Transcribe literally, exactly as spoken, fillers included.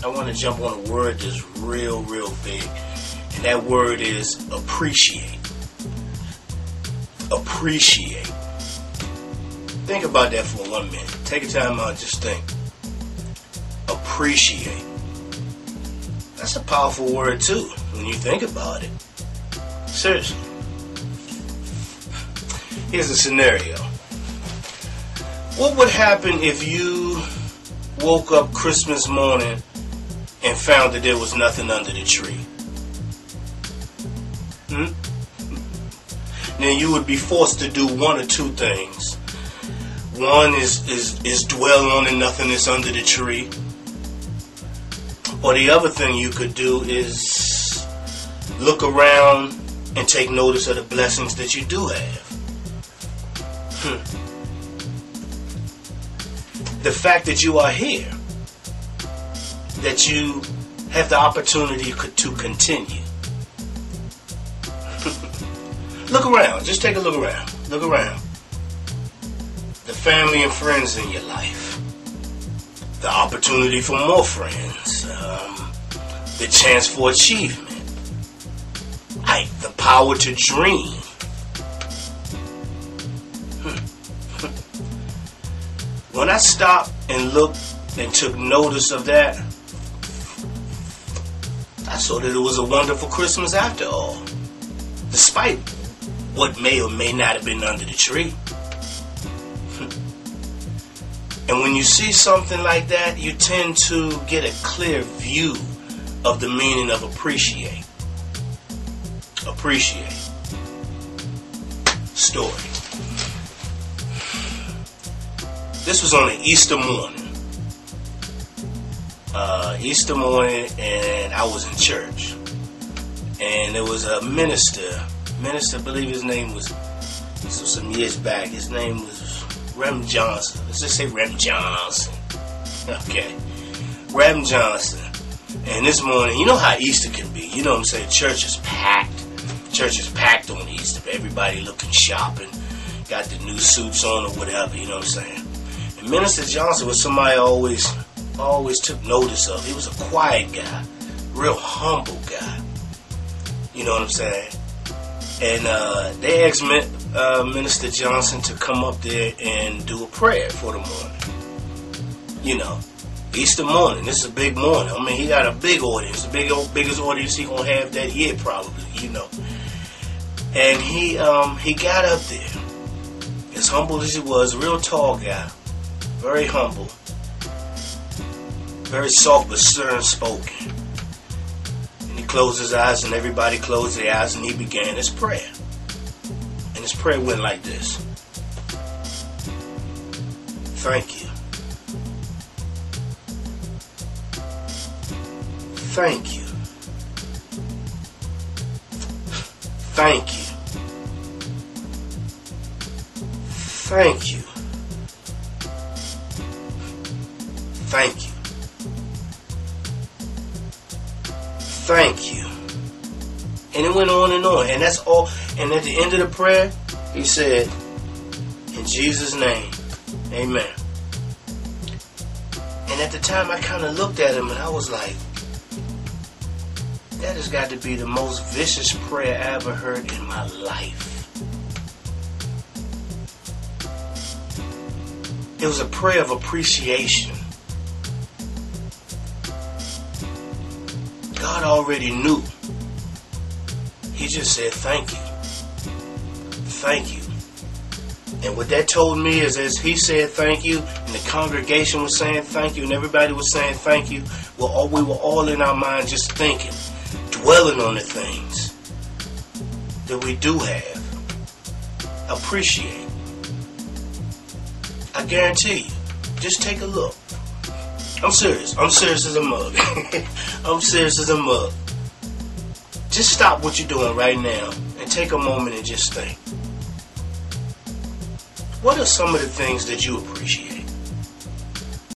I want to jump on a word that's real, real big. And that word is appreciate. Appreciate. Think about that for one minute. Take a time out and just think. Appreciate. That's a powerful word too, when you think about it. Seriously. Here's a scenario. What would happen if you woke up Christmas morning and found that there was nothing under the tree? Hmm? Then you would be forced to do one or two things. One is, is, is dwell on the nothingness under the tree. Or the other thing you could do is look around and take notice of the blessings that you do have. Hmm. The fact that you are here, that you have the opportunity to continue. Look around. Just take a look around. Look around. The family and friends in your life. The opportunity for more friends. Um, the chance for achievement. Right, the power to dream. When I stopped and looked and took notice of that, I saw that it was a wonderful Christmas after all. Despite what may or may not have been under the tree. And when you see something like that, you tend to get a clear view of the meaning of appreciate. Appreciate. Story. This was on an Easter morning. Uh, Easter morning, and I was in church. And there was a minister. Minister, I believe his name was, this was some years back, his name was Rem Johnson. Let's just say Rem Johnson. Okay. Rem Johnson. And this morning, you know how Easter can be. You know what I'm saying? Church is packed. Church is packed on Easter. Everybody looking shopping. Got the new suits on or whatever, you know what I'm saying? And Minister Johnson was somebody I always, always took notice of. He was a quiet guy. Real humble guy. You know what I'm saying? And uh, they asked uh, Minister Johnson to come up there and do a prayer for the morning. You know, Easter morning. This is a big morning. I mean, he got a big audience, the big, biggest audience he gonna have that year probably. You know. And he um, he got up there, as humble as he was, a real tall guy, very humble, very soft but stern spoken. Closed his eyes, and everybody closed their eyes, and he began his prayer. And his prayer went like this. Thank you. Thank you. Thank you. Thank you. Thank you. Thank you. And it went on and on. And that's all. And at the end of the prayer, he said, in Jesus' name, amen. And at the time, I kind of looked at him and I was like, that has got to be the most vicious prayer I ever heard in my life. It was a prayer of appreciation. God already knew. He just said thank you. Thank you. And what that told me is as he said thank you, and the congregation was saying thank you, and everybody was saying thank you, well, all, we were all in our mind just thinking, dwelling on the things that we do have. Appreciate. I guarantee you. Just take a look. I'm serious. I'm serious as a mug. I'm serious as a mug. Just stop what you're doing right now and take a moment and just think. What are some of the things that you appreciate?